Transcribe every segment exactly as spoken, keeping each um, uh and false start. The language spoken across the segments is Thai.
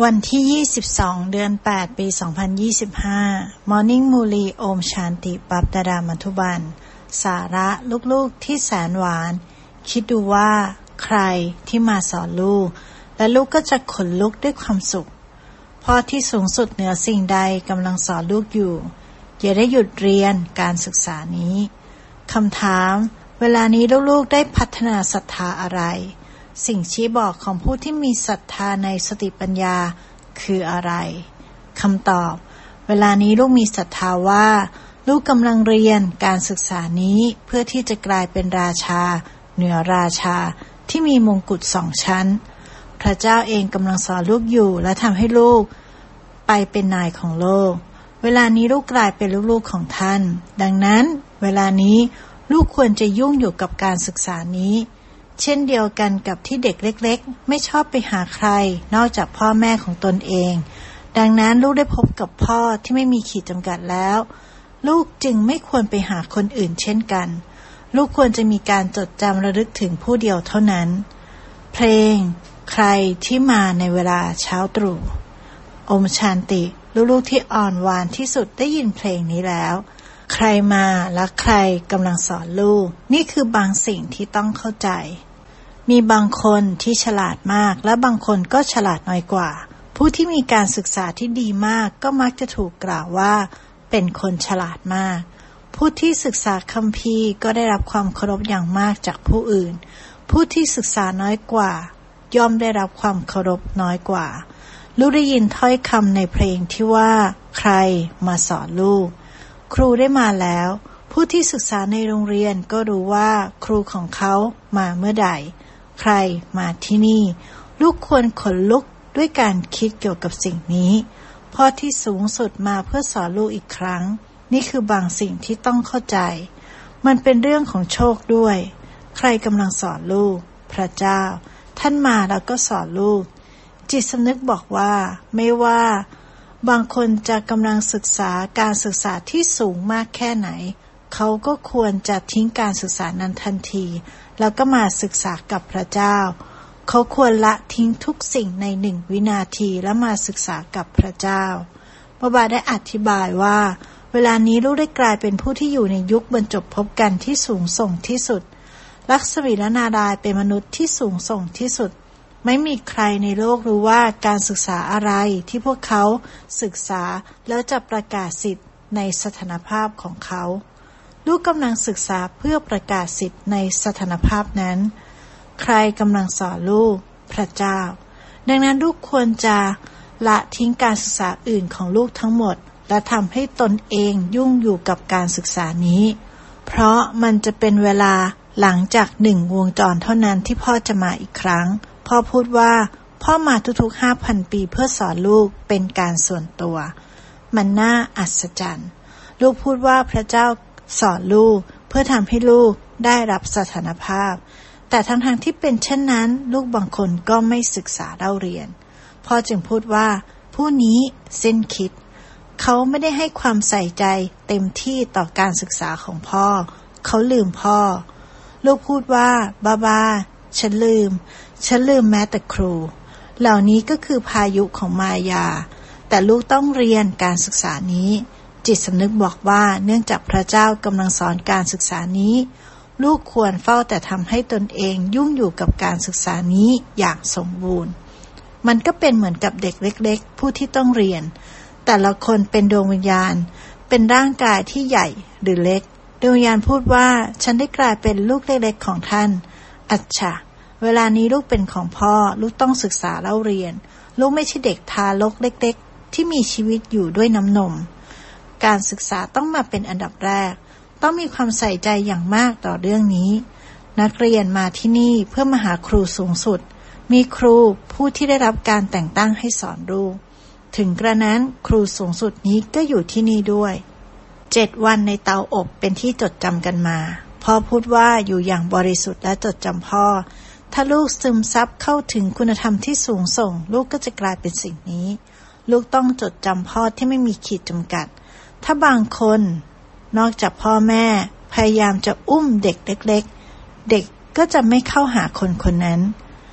วันที่ ยี่สิบสอง เดือน แปด ปี สองพันยี่สิบห้า Morning Muli โอมชานติปัปตดามัทุบันสาระลูกๆที่แสนหวานคิดดูว่าใครที่มาสอนลูกและลูกก็จะขนลุกด้วยความสุขพ่อที่สูงสุดเหนือสิ่งใดกำลังสอนลูกอยู่อย่าได้หยุดเรียนการศึกษานี้คำถามเวลานี้ลูกๆได้พัฒนาศรัทธาอะไรสิ่งชี้บอกของผู้ที่มีศรัทธาในสติปัญญาคืออะไรคำตอบเวลานี้ลูกมีศรัทธาว่าลูกกำลังเรียนการศึกษานี้เพื่อที่จะกลายเป็นราชาเหนือราชาที่มีมงกุฎสองชั้นพระเจ้าเองกำลังสอนลูกอยู่และทำให้ลูกไปเป็นนายของโลกเวลานี้ลูกกลายเป็นลูกๆของท่านดังนั้นเวลานี้ลูกควรจะยุ่งอยู่กับการศึกษานี้เช่นเดียวกันกับที่เด็กเล็กๆไม่ชอบไปหาใครนอกจากพ่อแม่ของตนเองดังนั้นลูกได้พบกับพ่อที่ไม่มีขีดจำกัดแล้วลูกจึงไม่ควรไปหาคนอื่นเช่นกันลูกควรจะมีการจดจำระลึกถึงผู้เดียวเท่านั้นเพลงใครที่มาในเวลาเช้าตรู่โอมชานติลูกๆที่อ่อนหวานที่สุดได้ยินเพลงนี้แล้วใครมาและใครกำลังสอนลูกนี่คือบางสิ่งที่ต้องเข้าใจมีบางคนที่ฉลาดมากและบางคนก็ฉลาดน้อยกว่าผู้ที่มีการศึกษาที่ดีมากก็มักจะถูกกล่าวว่าเป็นคนฉลาดมากผู้ที่ศึกษาคัมภีร์ก็ได้รับความเคารพอย่างมากจากผู้อื่นผู้ที่ศึกษาน้อยกว่าย่อมได้รับความเคารพน้อยกว่าลูกได้ยินถ้อยคำในเพลงที่ว่าใครมาสอนลูกครูได้มาแล้วผู้ที่ศึกษาในโรงเรียนก็รู้ว่าครูของเขามาเมื่อใดใครมาที่นี่ลูกควรขนลุกด้วยการคิดเกี่ยวกับสิ่งนี้พ่อที่สูงสุดมาเพื่อสอนลูกอีกครั้งนี่คือบางสิ่งที่ต้องเข้าใจมันเป็นเรื่องของโชคด้วยใครกำลังสอนลูกพระเจ้าท่านมาแล้วก็สอนลูกจิตสำนึกบอกว่าไม่ว่าบางคนจะกำลังศึกษาการศึกษาที่สูงมากแค่ไหนเขาก็ควรจะทิ้งการศึกษานั้นทันทีแล้วก็มาศึกษากับพระเจ้าเขาควรละทิ้งทุกสิ่งในหนึ่งวินาทีแล้วมาศึกษากับพระเจ้าพระบาได้อธิบายว่าเวลานี้ลูกได้กลายเป็นผู้ที่อยู่ในยุคบรรจบพบกันที่สูงส่งที่สุดลักษมีและนารายณ์เป็นมนุษย์ที่สูงส่งที่สุดไม่มีใครในโลกรู้ว่าการศึกษาอะไรที่พวกเขาศึกษาแล้วจะประกาศสิทธิ์ในสถานภาพของเขาลูกกำลังศึกษาเพื่อประกาศสิทธิ์ในสถานภาพนั้นใครกำลังสอนลูกพระเจ้าดังนั้นลูกควรจะละทิ้งการศึกษาอื่นของลูกทั้งหมดและทำให้ตนเองยุ่งอยู่กับการศึกษานี้เพราะมันจะเป็นเวลาหลังจากหนึ่งวงจรเท่านั้นที่พ่อจะมาอีกครั้งพ่อพูดว่าพ่อมาทุกๆ ห้าพัน ปีเพื่อสอนลูกเป็นการส่วนตัวมันน่าอัศจรรย์ลูกพูดว่าพระเจ้าสอนลูกเพื่อทำให้ลูกได้รับสถานภาพแต่ทั้งๆที่เป็นเช่นนั้นลูกบางคนก็ไม่ศึกษาเล่าเรียนพ่อจึงพูดว่าผู้นี้สิ้นคิดเขาไม่ได้ให้ความใส่ใจเต็มที่ต่อการศึกษาของพ่อเขาลืมพ่อลูกพูดว่าบาบาฉันลืมฉันลืมแม้แต่ครูเหล่านี้ก็คือพายุของมายาแต่ลูกต้องเรียนการศึกษานี้จิตสำนึกบอกว่าเนื่องจากพระเจ้ากำลังสอนการศึกษานี้ลูกควรเฝ้าแต่ทำให้ตนเองยุ่งอยู่กับการศึกษานี้อย่างสมบูรณ์มันก็เป็นเหมือนกับเด็กเล็กๆผู้ที่ต้องเรียนแต่ละคนเป็นดวงวิญญาณเป็นร่างกายที่ใหญ่หรือเล็กดวงวิญญาณพูดว่าฉันได้กลายเป็นลูกเล็กๆของท่านอัจฉะเวลานี้ลูกเป็นของพ่อลูกต้องศึกษาเล่าเรียนลูกไม่ใช่เด็กทารกเล็กๆที่มีชีวิตอยู่ด้วยน้ำนมการศึกษาต้องมาเป็นอันดับแรกต้องมีความใส่ใจอย่างมากต่อเรื่องนี้นักเรียนมาที่นี่เพื่อมาหาครูสูงสุดมีครูผู้ที่ได้รับการแต่งตั้งให้สอนลูกถึงกระนั้นครูสูงสุดนี้ก็อยู่ที่นี่ด้วยเจ็ดวันในเตาอบเป็นที่จดจำกันมาพ่อพูดว่าอยู่อย่างบริสุทธิ์และจดจำพ่อถ้าลูกซึมซับเข้าถึงคุณธรรมที่สูงส่งลูกก็จะกลายเป็นสิ่งนี้ลูกต้องจดจำพ่อที่ไม่มีขีดจำกัดถ้าบางคนนอกจากพ่อแม่พยายามจะอุ้มเด็กเล็กๆเด็กก็จะไม่เข้าหาคนคนนั้น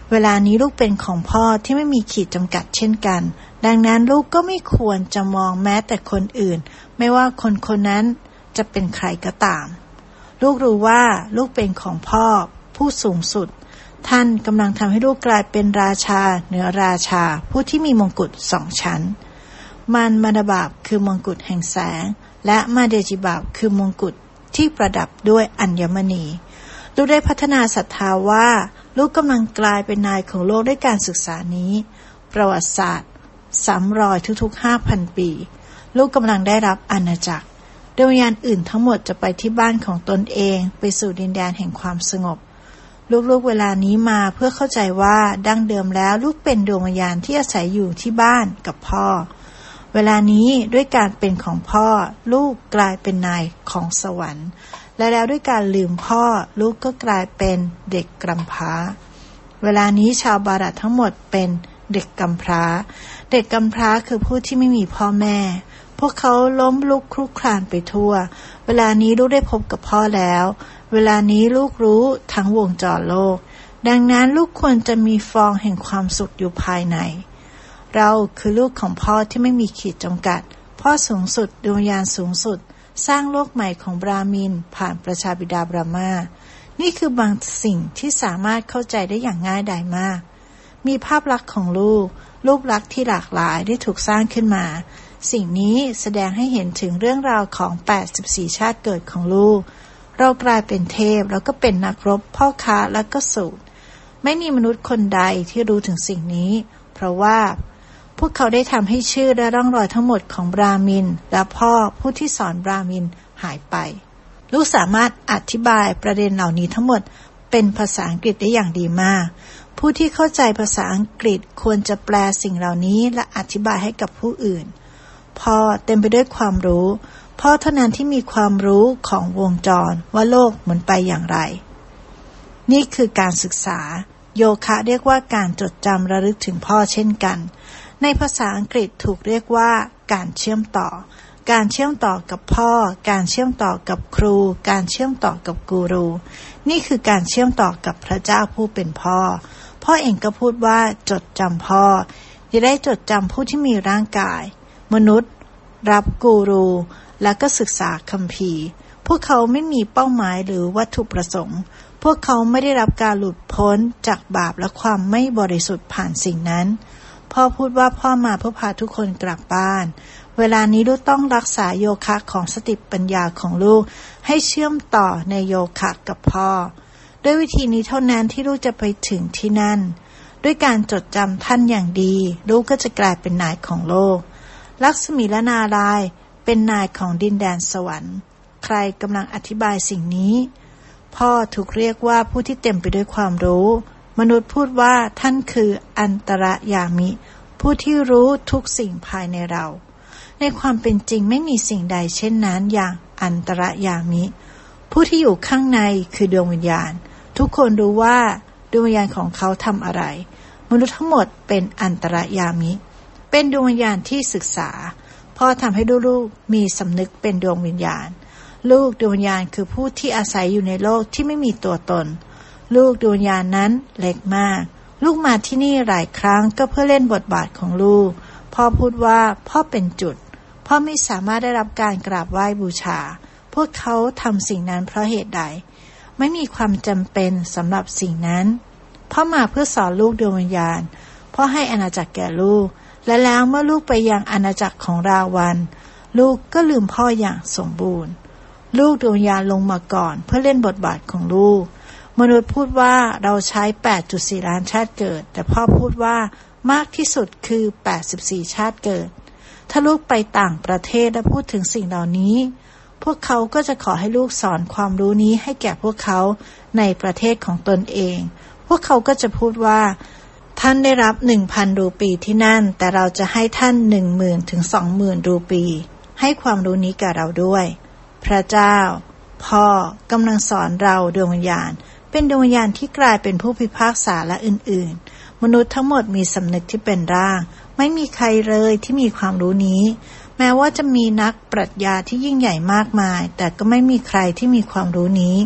เวลานี้ลูกเป็นของพ่อที่ไม่มีขีดจำกัดเช่นกันดังนั้นลูกก็ไม่ควรจะมองแม้แต่คนอื่นไม่ว่าคนคนนั้นจะเป็นใครก็ตามลูกรู้ว่าลูกเป็นของพ่อผู้สูงสุดท่านกำลังทำให้ลูกกลายเป็นราชาเหนือราชาผู้ที่มีมงกุฎสองชั้นมันมาดาบาบคือมงกุฎแห่งแสงและมาเดจิบาบคือมงกุฎที่ประดับด้วยอัญมณีลูกได้พัฒนาศรัทธาว่าลูกกำลังกลายเป็นนายของโลกด้วยการศึกษานี้ประวัติศาสตร์ซ้ำรอยทุกๆ ห้าพัน ปีลูกกำลังได้รับอาณาจักรดวงวิญญาณอื่นทั้งหมดจะไปที่บ้านของตนเองไปสู่ดินแดนแห่งความสงบลูกๆเวลานี้มาเพื่อเข้าใจว่าดั้งเดิมแล้วลูกเป็นดวงวิญญาณที่อาศัยอยู่ที่บ้านกับพ่อเวลานี้ด้วยการเป็นของพ่อลูกกลายเป็นนายของสวรรค์และแล้วด้วยการลืมพ่อลูกก็กลายเป็นเด็กกำพร้าเวลานี้ชาวบารัตทั้งหมดเป็นเด็กกำพร้าเด็กกำพร้าคือผู้ที่ไม่มีพ่อแม่พวกเขาล้มลุกคลุกคลานไปทั่วเวลานี้ลูกได้พบกับพ่อแล้วเวลานี้ลูกรู้ทั้งวงจรโลกดังนั้นลูกควรจะมีฟองแห่งความสุขอยู่ภายในเราคือลูกของพ่อที่ไม่มีขีดจำกัดพ่อสูงสุดดวงวิญญาณสูงสุดสร้างโลกใหม่ของบรามินผ่านประชาบิดาบรามานี่คือบางสิ่งที่สามารถเข้าใจได้อย่างง่ายดายมากมีภาพลักษณ์ของลูกรูปลักษณ์ที่หลากหลายได้ถูกสร้างขึ้นมาสิ่งนี้แสดงให้เห็นถึงเรื่องราวของแปดสิบสี่ชาติเกิดของลูกเรากลายเป็นเทพแล้วก็เป็นนักรบพ่อค้าและก็สูตรไม่มีมนุษย์คนใดที่รู้ถึงสิ่งนี้เพราะว่าพวกเขาได้ทำให้ชื่อและร่องรอยทั้งหมดของบรามินและพ่อผู้ที่สอนบรามินหายไปลูกสามารถอธิบายประเด็นเหล่านี้ทั้งหมดเป็นภาษาอังกฤษได้อย่างดีมากผู้ที่เข้าใจภาษาอังกฤษควรจะแปลสิ่งเหล่านี้และอธิบายให้กับผู้อื่นพ่อเต็มไปด้วยความรู้พ่อเท่านั้นที่มีความรู้ของวงจรว่าโลกหมุนไปอย่างไรนี่คือการศึกษาโยคะเรียกว่าการจดจำระลึกถึงพ่อเช่นกันในภาษาอังกฤษถูกเรียกว่าการเชื่อมต่อการเชื่อมต่อกับพ่อการเชื่อมต่อกับครูการเชื่อมต่อกับกูรูนี่คือการเชื่อมต่อกับพระเจ้าผู้เป็นพ่อพ่อเองก็พูดว่าจดจำพ่อจะได้จดจำผู้ที่มีร่างกายมนุษย์รับกูรูและก็ศึกษาคัมภีร์พวกเขาไม่มีเป้าหมายหรือวัตถุประสงค์พวกเขาไม่ได้รับการหลุดพ้นจากบาปและความไม่บริสุทธิ์ผ่านสิ่งนั้นพ่อพูดว่าพ่อมาเพื่อพาทุกคนกลับบ้านเวลานี้ลูกต้องรักษาโยคะของสติปัญญาของลูกให้เชื่อมต่อในโยคะกับพ่อด้วยวิธีนี้เท่านั้นที่ลูกจะไปถึงที่นั่นด้วยการจดจำท่านอย่างดีลูกก็จะกลายเป็นนายของโลกลักษมีและนารายณ์เป็นนายของดินแดนสวรรค์ใครกำลังอธิบายสิ่งนี้พ่อถูกเรียกว่าผู้ที่เต็มไปด้วยความรู้มนุษย์พูดว่าท่านคืออันตรยามิผู้ที่รู้ทุกสิ่งภายในเราในความเป็นจริงไม่มีสิ่งใดเช่นนั้นอย่างอันตรยามิผู้ที่อยู่ข้างในคือดวงวิญญาณทุกคนรู้ว่าดวงวิญญาณของเขาทำอะไรมนุษย์ทั้งหมดเป็นอันตรยามิเป็นดวงวิญญาณที่ศึกษาพ่อทำให้ลูกๆมีสำนึกเป็นดวงวิญญาณลูกดวงวิญญาณคือผู้ที่อาศัยอยู่ในโลกที่ไม่มีตัวตนลูกดวงวิญญาณนั้นเล็กมากลูกมาที่นี่หลายครั้งก็เพื่อเล่นบทบาทของลูกพ่อพูดว่าพ่อเป็นจุดพ่อไม่สามารถได้รับการกราบไหว้บูชาพวกเขาทำสิ่งนั้นเพราะเหตุใดไม่มีความจำเป็นสำหรับสิ่งนั้นพ่อมาเพื่อสอนลูกดวงวิญญาณพ่อให้อาณาจักรแก่ลูกและแล้วเมื่อลูกไปยังอาณาจักรของราวันลูกก็ลืมพ่ออย่างสมบูรณ์ลูกดวงวิญญาณลงมาก่อนเพื่อเล่นบทบาทของลูกมนุษย์พูดว่าเราใช้ แปดจุดสี่ ล้านชาติเกิดแต่พ่อพูดว่ามากที่สุดคือแปดสิบสี่ชาติเกิดถ้าลูกไปต่างประเทศและพูดถึงสิ่งเหล่านี้พวกเขาก็จะขอให้ลูกสอนความรู้นี้ให้แก่พวกเขาในประเทศของตนเองพวกเขาก็จะพูดว่าท่านได้รับ หนึ่งพัน รูปีที่นั่นแต่เราจะให้ท่าน หนึ่งหมื่น ถึง สองหมื่น รูปีให้ความรู้นี้กับเราด้วยพระเจ้าพ่อกำลังสอนเราดวงวิญญาณเป็นดวงวิญญาณที่กลายเป็นผู้พิพากษาและอื่นๆมนุษย์ทั้งหมดมีสำนึกที่เป็นร่างไม่มีใครเลยที่มีความรู้นี้แม้ว่าจะมีนักปรัชญาที่ยิ่งใหญ่มากมายแต่ก็ไม่มีใครที่มีความรู้นี้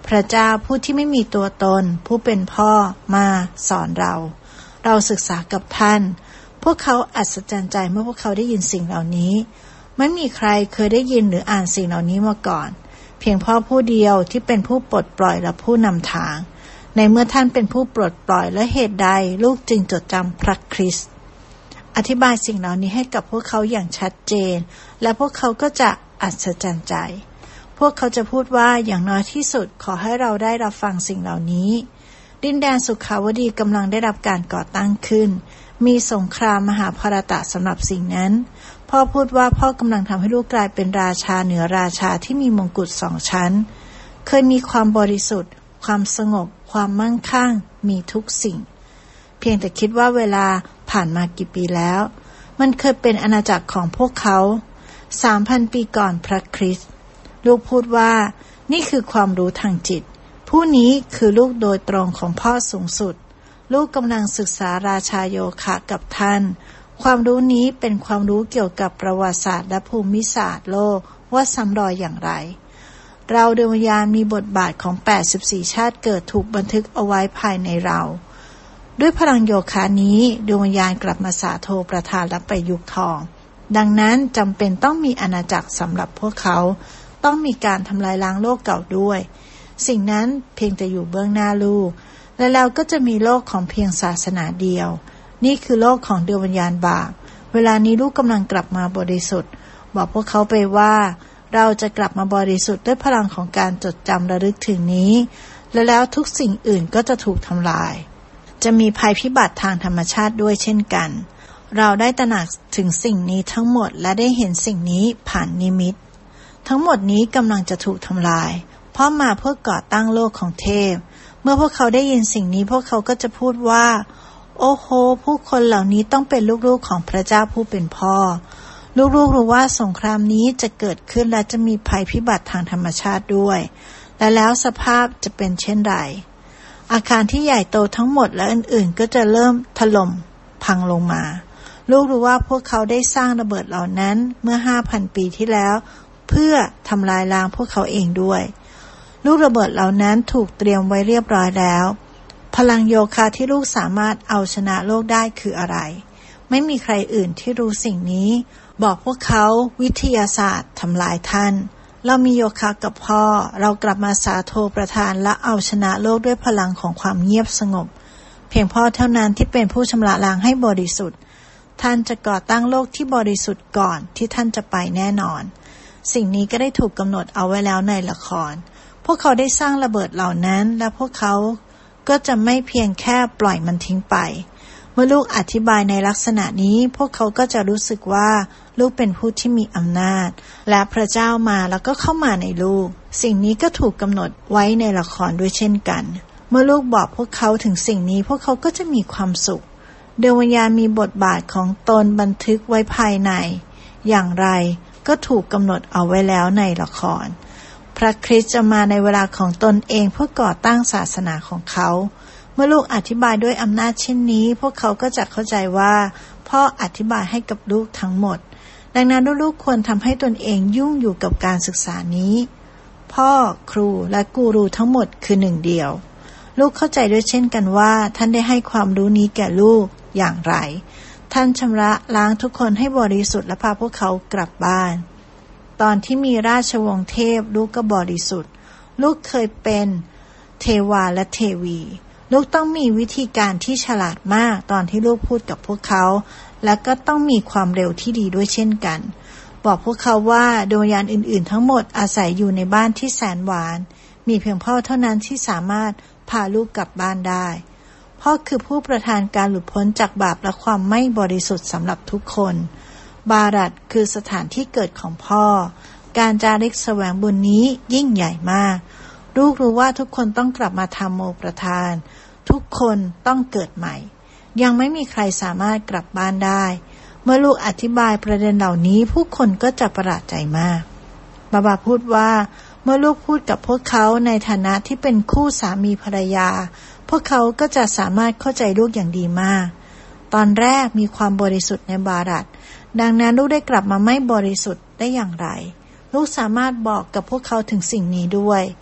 พระเจ้าผู้ที่ไม่มีตัวตนผู้เป็นพ่อมาสอนเราเราศึกษากับท่านพวกเขาอัศจรรย์ใจเมื่อพวกเขาได้ยินสิ่งเหล่านี้ไม่มีใครเคยได้ยินหรืออ่านสิ่งเหล่านี้มาก่อนเพียงพ่อผู้เดียวที่เป็นผู้ปลดปล่อยและผู้นำทางในเมื่อท่านเป็นผู้ปลดปล่อยและเหตุใดลูกจึงจดจำพระคริสต์อธิบายสิ่งเหล่านี้ให้กับพวกเขาอย่างชัดเจนและพวกเขาก็จะอัศจรรย์ใจพวกเขาจะพูดว่าอย่างน้อยที่สุดขอให้เราได้รับฟังสิ่งเหล่านี้ดินแดนสุขาวดีกำลังได้รับการก่อตั้งขึ้นมีสงครามมหาภารตะสำหรับสิ่งนั้นพ่อพูดว่าพ่อกำลังทำให้ลูกกลายเป็นราชาเหนือราชาที่มีมงกุฎสองชั้นเคยมีความบริสุทธิ์ความสงบความมั่งคั่งมีทุกสิ่งเพียงแต่คิดว่าเวลาผ่านมากี่ปีแล้วมันเคยเป็นอาณาจักรของพวกเขา สามพัน ปีก่อนพระคริสต์ลูกพูดว่านี่คือความรู้ทางจิตผู้นี้คือลูกโดยตรงของพ่อสูงสุดลูกกำลังศึกษาราชาโยคะกับท่านความรู้นี้เป็นความรู้เกี่ยวกับประวัติศาสตร์และภูมิศาสตร์โลกว่าซ้ำรอยอย่างไรเราดวงวิญญาณมีบทบาทของแปดสิบสี่ชาติเกิดถูกบันทึกเอาไว้ภายในเราด้วยพลังโยคะนี้ดวงวิญญาณกลับมาสาโทประทานและไปยุคทองดังนั้นจำเป็นต้องมีอาณาจักรสำหรับพวกเขาต้องมีการทำลายล้างโลกเก่าด้วยสิ่งนั้นเพียงแต่อยู่เบื้องหน้าลูกและเราก็จะมีโลกของเพียงศาสนาเดียวนี่คือโลกของดวงวิญญาณบาปเวลานี้ลูกกำลังกลับมาบริสุทธิ์บอกพวกเขาไปว่าเราจะกลับมาบริสุทธิ์ด้วยพลังของการจดจำระลึกถึงนี้และแล้วทุกสิ่งอื่นก็จะถูกทำลายจะมีภัยพิบัติทางธรรมชาติด้วยเช่นกันเราได้ตระหนักถึงสิ่งนี้ทั้งหมดและได้เห็นสิ่งนี้ผ่านนิมิตทั้งหมดนี้กำลังจะถูกทำลายเพราะมาเพื่อก่อตั้งโลกของเทพเมื่อพวกเขาได้ยินสิ่งนี้พวกเขาก็จะพูดว่าโอ้โหผู้คนเหล่านี้ต้องเป็นลูกๆของพระเจ้าผู้เป็นพ่อลูกๆรู้ว่าสงครามนี้จะเกิดขึ้นและจะมีภัยพิบัติทางธรรมชาติด้วยและแล้วสภาพจะเป็นเช่นไรอาคารที่ใหญ่โตทั้งหมดและอื่นๆก็จะเริ่มถล่มพังลงมาลูกรู้ว่าพวกเขาได้สร้างระเบิดเหล่านั้นเมื่อ ห้าพัน ปีที่แล้วเพื่อทำลายล้างพวกเขาเองด้วยลูกระเบิดเหล่านั้นถูกเตรียมไว้เรียบร้อยแล้วพลังโยคะที่ลูกสามารถเอาชนะโลกได้คืออะไรไม่มีใครอื่นที่รู้สิ่งนี้บอกพวกเขาวิทยาศาสตร์ทำลายท่านเรามีโยคะกับพ่อเรากลับมาสาโทประทานและเอาชนะโลกด้วยพลังของความเงียบสงบเพียงพ่อเท่านั้นที่เป็นผู้ชำระล้างให้บริสุทธิ์ท่านจะก่อตั้งโลกที่บริสุทธิ์ก่อนที่ท่านจะไปแน่นอนสิ่งนี้ก็ได้ถูกกำหนดเอาไว้แล้วในละครพวกเขาได้สร้างระเบิดเหล่านั้นและพวกเขาก็จะไม่เพียงแค่ปล่อยมันทิ้งไปเมื่อลูกอธิบายในลักษณะนี้พวกเขาก็จะรู้สึกว่าลูกเป็นผู้ที่มีอำนาจและพระเจ้ามาแล้วก็เข้ามาในลูกสิ่งนี้ก็ถูกกำหนดไว้ในละครด้วยเช่นกันเมื่อลูกบอกพวกเขาถึงสิ่งนี้พวกเขาก็จะมีความสุขดวงวิญญาณมีบทบาทของตนบันทึกไว้ภายในอย่างไรก็ถูกกำหนดเอาไว้แล้วในละครพระคริสต์จะมาในเวลาของตนเองเพื่อก่อตั้งศาสนาของเขาเมื่อลูกอธิบายด้วยอำนาจเช่นนี้พวกเขาก็จะเข้าใจว่าพ่ออธิบายให้กับลูกทั้งหมดดังนั้นลูกๆควรทำให้ตนเองยุ่งอยู่กับการศึกษานี้พ่อครูและกูรูทั้งหมดคือหนึ่งเดียวลูกเข้าใจด้วยเช่นกันว่าท่านได้ให้ความรู้นี้แก่ลูกอย่างไรท่านชำระล้างทุกคนให้บริสุทธิ์และพาพวกเขากลับบ้านตอนที่มีราชวงศ์เทพลูกก็บริสุทธิ์ลูกเคยเป็นเทวาและเทวีลูกต้องมีวิธีการที่ฉลาดมากตอนที่ลูกพูดกับพวกเขาและก็ต้องมีความเร็วที่ดีด้วยเช่นกันบอกพวกเขาว่าดวงวิญญาณอื่นๆทั้งหมดอาศัยอยู่ในบ้านที่แสนหวานมีเพียงพ่อเท่านั้นที่สามารถพาลูกกลับบ้านได้พ่อคือผู้ประทานการหลุดพ้นจากบาปและความไม่บริสุทธิ์สำหรับทุกคนบารัตคือสถานที่เกิดของพ่อการจาริกแสวงบุญนี้ยิ่งใหญ่มากลูกรู้ว่าทุกคนต้องกลับมาทำโมประทานทุกคนต้องเกิดใหม่ยังไม่มีใครสามารถกลับบ้านได้เมื่อลูกอธิบายประเด็นเหล่านี้ผู้คนก็จะประหลาดใจมากบาบาพูดว่าเมื่อลูกพูดกับพวกเขาในฐานะที่เป็นคู่สามีภรรยาพวกเขาก็จะสามารถเข้าใจลูกอย่างดีมากตอนแรกมีความบริสุทธิ์ในบารัตดังนั้นลูกได้กลับมาไม่บริสุทธิ์ได้อย่างไรลูกสามารถบอกกับพวกเขาถึงสิ่งนี้ด้วยพ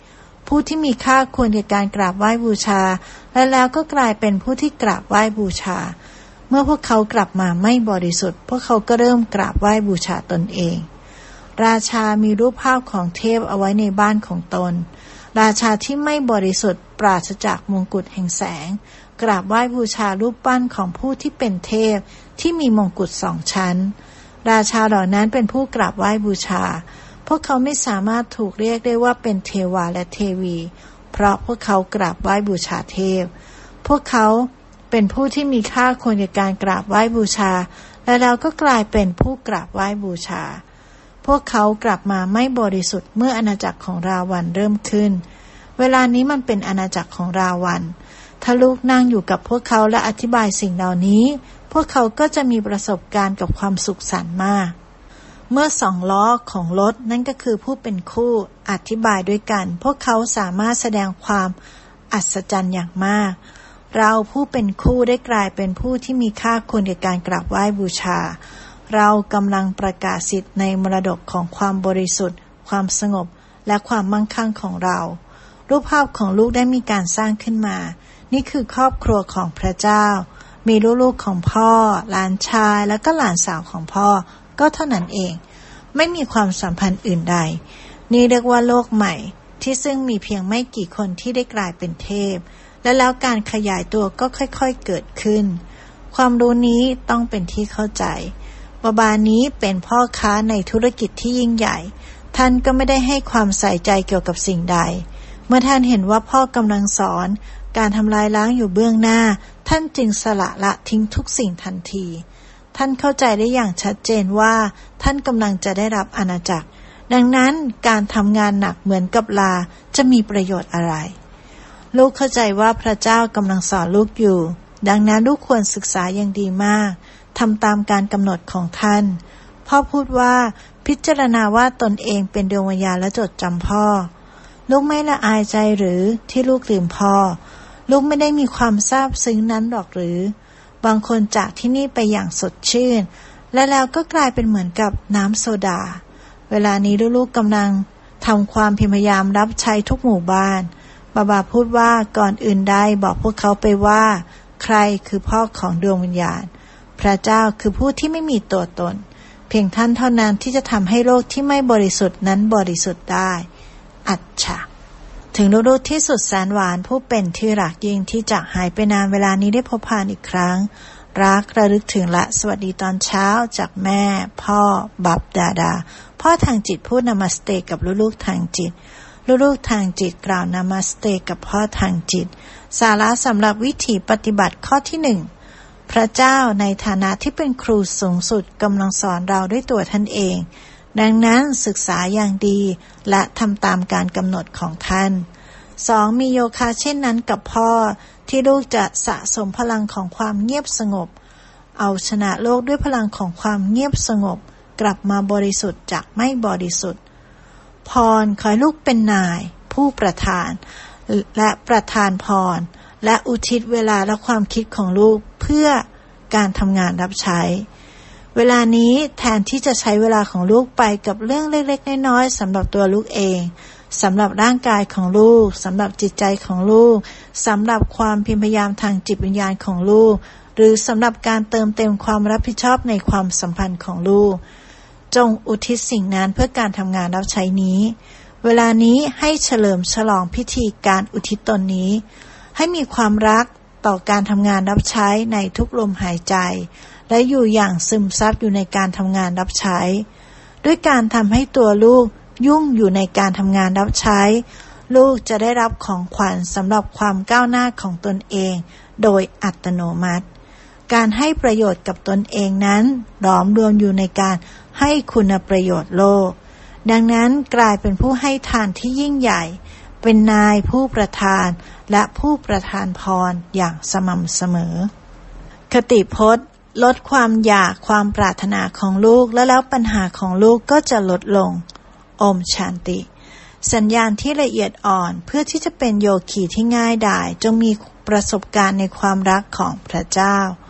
ผู้ที่มีค่าควรแก่การกราบไหว้บูชาและแล้วก็กลายเป็นผู้ที่กราบไหว้บูชาเมื่อพวกเขากลับมาไม่บริสุทธิ์พวกเขาก็เริ่มกราบไหว้บูชาตนเองราชามีรูปภาพของเทพเอาไว้ในบ้านของตนราชาที่ไม่บริสุทธิ์ปราศจากมงกุฎแห่งแสงกราบไหว้บูชารูปปั้นของผู้ที่เป็นเทพที่มีมงกุฎสองชั้นราชาเหล่านั้นเป็นผู้กราบไหว้บูชาพวกเขาไม่สามารถถูกเรียกได้ว่าเป็นเทวาและเทวีเพราะพวกเขากราบไหว้บูชาเทพพวกเขาเป็นผู้ที่มีค่าควรแก่การกราบไหว้บูชาและเราก็กลายเป็นผู้กราบไหว้บูชาพวกเขากลับมาไม่บริสุทธิ์เมื่ออาณาจักรของราวันเริ่มขึ้นเวลานี้มันเป็นอาณาจักรของราวันถ้าลูกนั่งอยู่กับพวกเขาและอธิบายสิ่งเหล่านี้พวกเขาก็จะมีประสบการณ์กับความสุขสันต์มากเมื่อสองล้อของรถนั่นก็คือผู้เป็นคู่อธิบายด้วยกันพวกเขาสามารถแสดงความอัศจรรย์อย่างมากเราผู้เป็นคู่ได้กลายเป็นผู้ที่มีค่าควรแก่การกราบไหว้บูชาเรากำลังประกาศสิทธิ์ในมรดกของความบริสุทธิ์ความสงบและความมั่งคั่งของเรารูปภาพของลูกได้มีการสร้างขึ้นมานี่คือครอบครัวของพระเจ้ามีลูกๆของพ่อหลานชายและก็หลานสาวของพ่อก็เท่านั้นเองไม่มีความสัมพันธ์อื่นใดนี่เรียกว่าโลกใหม่ที่ซึ่งมีเพียงไม่กี่คนที่ได้กลายเป็นเทพและแล้วการขยายตัวก็ค่อยๆเกิดขึ้นความรู้นี้ต้องเป็นที่เข้าใจบาบานี้เป็นพ่อค้าในธุรกิจที่ยิ่งใหญ่ท่านก็ไม่ได้ให้ความใส่ใจเกี่ยวกับสิ่งใดเมื่อท่านเห็นว่าพ่อกำลังสอนการทำลายล้างอยู่เบื้องหน้าท่านจึงสละละทิ้งทุกสิ่งทันทีท่านเข้าใจได้อย่างชัดเจนว่าท่านกำลังจะได้รับอาณาจักรดังนั้นการทำงานหนักเหมือนกับลาจะมีประโยชน์อะไรลูกเข้าใจว่าพระเจ้ากำลังสอนลูกอยู่ดังนั้นลูกควรศึกษาอย่างดีมากทำตามการกำหนดของท่านพ่อพูดว่าพิจารณาว่าตนเองเป็นดวงวิญญาณและจดจำพ่อลูกไม่ละอายใจหรือที่ลูกลืมพ่อลูกไม่ได้มีความซาบซึ้งนั้นหรอกหรือบางคนจากที่นี่ไปอย่างสดชื่นและแล้วก็กลายเป็นเหมือนกับน้ำโซดาเวลานี้ลูกๆกำลังทำความพยายามรับใช้ทุกหมู่บ้านบาบาพูดว่าก่อนอื่นใดบอกพวกเขาไปว่าใครคือพ่อของดวงวิญญาณพระเจ้าคือผู้ที่ไม่มีตัวตนเพียงท่านเท่านั้นที่จะทำให้โลกที่ไม่บริสุทธิ์นั้นบริสุทธิ์ได้อัจฉะถึงลูกๆที่สุดแสนหวานผู้เป็นที่รักยิ่งที่จากหายไปนานเวลานี้ได้พบผ่านอีกครั้งรักระลึกถึงและสวัสดีตอนเช้าจากแม่พ่อบับดาดาพ่อทางจิตพูดนามัสเตกับลูกๆทางจิตลูกๆทางจิตกล่าวนามัสเตกับพ่อทางจิตสาระสำหรับวิธีปฏิบัติข้อที่หนึ่งพระเจ้าในฐานะที่เป็นครูสูงสุดกำลังสอนเราด้วยตัวท่านเองดังนั้นศึกษาอย่างดีและทำตามการกำหนดของท่านสองมีโยคะเช่นนั้นกับพ่อที่ลูกจะสะสมพลังของความเงียบสงบเอาชนะโลกด้วยพลังของความเงียบสงบกลับมาบริสุทธิ์จากไม่บริสุทธิ์พรขอให้ลูกเป็นนายผู้ประทานและประทานพรและอุทิศเวลาและความคิดของลูกเพื่อการทำงานรับใช้เวลานี้แทนที่จะใช้เวลาของลูกไปกับเรื่องเล็กๆน้อยๆสำหรับตัวลูกเองสำหรับร่างกายของลูกสำหรับจิตใจของลูกสำหรับความพยายามทางจิตวิญญาณของลูกหรือสำหรับการเติมเต็มความรับผิดชอบในความสัมพันธ์ของลูกจงอุทิศสิ่งนั้นเพื่อการทำงานรับใช้นี้เวลานี้ให้เฉลิมฉลองพิธีการอุทิศตนนี้ให้มีความรักต่อการทำงานรับใช้ในทุกลมหายใจและอยู่อย่างซึมซับอยู่ในการทำงานรับใช้ด้วยการทำให้ตัวลูกยุ่งอยู่ในการทำงานรับใช้ลูกจะได้รับของขวัญสำหรับความก้าวหน้าของตนเองโดยอัตโนมัติการให้ประโยชน์กับตนเองนั้นหลอมรวมอยู่ในการให้คุณประโยชน์โลกดังนั้นกลายเป็นผู้ให้ทานที่ยิ่งใหญ่เป็นนายผู้ประทานและผู้ประทานพรอย่างสม่ำเสมอคติพจน์ลดความอยากความปรารถนาของลูกและแล้วปัญหาของลูกก็จะลดลงโอมชันติสัญญาณที่ละเอียดอ่อนเพื่อที่จะเป็นโยคีที่ง่ายดายจงมีประสบการณ์ในความรักของพระเจ้า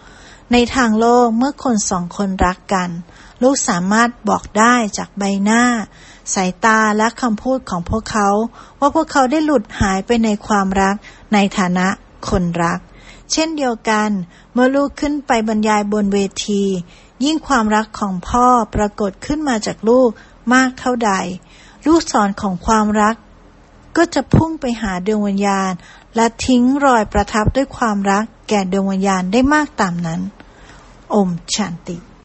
ในทางโลกเมื่อคนสองคนรักกันลูกสามารถบอกได้จากใบหน้าสายตาและคำพูดของพวกเขาว่าพวกเขาได้หลุดหายไปในความรักในฐานะคนรักเช่นเดียวกันเมื่อลูกขึ้นไปบรรยายบนเวทียิ่งความรักของพ่อปรากฏขึ้นมาจากลูกมากเท่าใดลูกศรของความรักก็จะพุ่งไปหาดวงวิญญาณและทิ้งรอยประทับด้วยความรักแก่ดวงวิญญาณได้มากตามนั้นโอมชันติ